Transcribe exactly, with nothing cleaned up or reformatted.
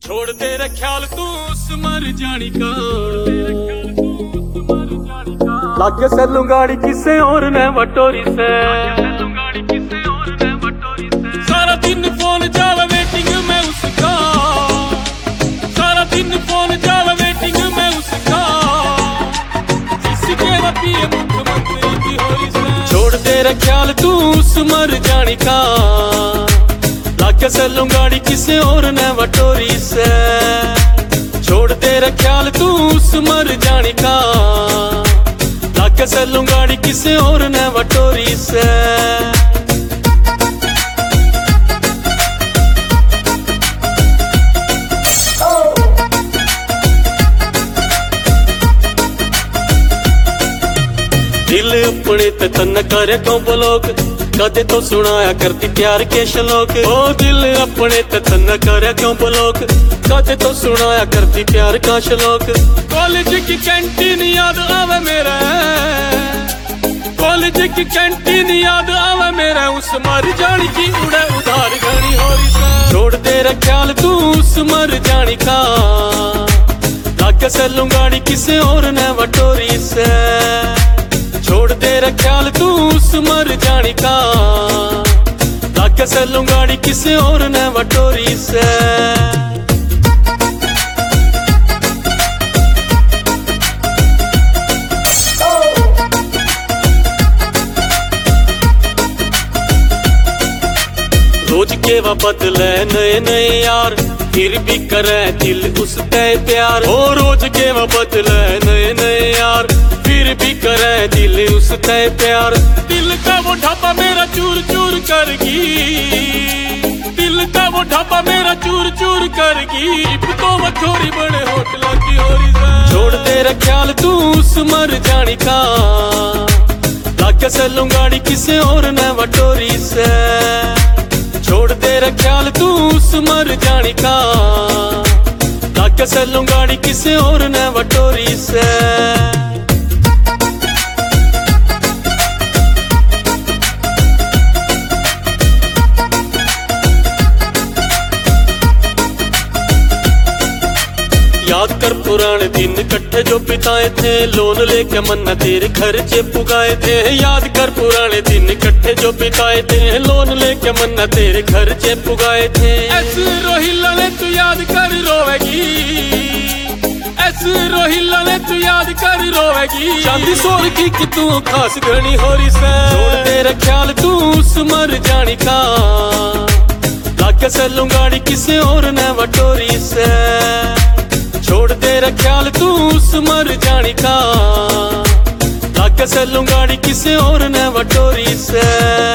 छोड़ तेरा ख्याल तू उस मर जानी का, लागे से लुंगाड़ी किसे और ने वटोरी से। सारा दिन फोन जावे वेटिंग में उसका, सारा दिन फोन जावे वेटिंग में उसका, जिसके पिए मुख्यमंत्री की होरी से। छोड़ तेरा ख्याल तू उस मर जानी का, लागे से लुंगाड़ी किसे और ने वटोरी से। छोड़ तेरा ख्याल तू उस मर जानी का, लागे से लुंगाड़ी किसे और ने वटोरी से। दिल अपने ते तन करे तो ब्लॉक, कदे तो सुनाया करती प्यार के शलोक। ओ दिल अपने ते तन करे क्यों ब्लॉक, कदे तो सुनाया करती प्यार का शलोक। कॉलेज की कैंटीन याद आवे मेरे, कॉलेज की कैंटीन याद आवे मेरे, उस मर जानी की उड़े उधार घनी होरी से। छोड़ तेरा ख्याल तू उस मर जानी का, लागे से लुंगाड़ी किसे और ने वटोरी से। छोड़ तेरा ख्याल तू उस मर जानी का, लागे से लुंगाड़ी किसे और ने वटोरी से। रोज के वह बदले नए नए यार, फिर भी करे दिल उस पे प्यार। ओ रोज के वह बदले नए नए यार, फिर भी करे दिल उस पे प्यार। दिल का वो ढाबा मेरा चूर चूर करगी, दिल का वो ढाबा मेरा चूर चूर करगी, तो वो छोरी बड़े होटल की होरी से। छोड़ तेरा ख्याल तू उस मर जानी का, लागे से लुंगाड़ी किसे और ने वटोरी से। छोड़ तेरा ख्याल तू उस मर जानी का, लागे से लुंगाड़ी किसे और ने वटोरी से। याद कर पुराने दिन इकट्ठे जो बिताए थे, लोन लेके मन्ना तेरे खर्चे पुगाए थे। याद कर पुराने दिन इकट्ठे जो बिताए थे, लोन लेके मन्ना तेरे खर्चे पुगाए थे। ऐसे रोहिला ने तू याद कर रोवेगी, ऐसे रोहिला ने तू याद कर रोवेगी, चांदी सोर की कि तू खास घनी होरी से। छोड़ तेरा ख्याल तू उस मर जानी का, लागे से लुंगाड़ी किसे और ने वटोरी से। छोड़ तेरा ख्याल तू उस मर जानी का, लागे से लुंगाड़ी किसे और ने वटोरी से।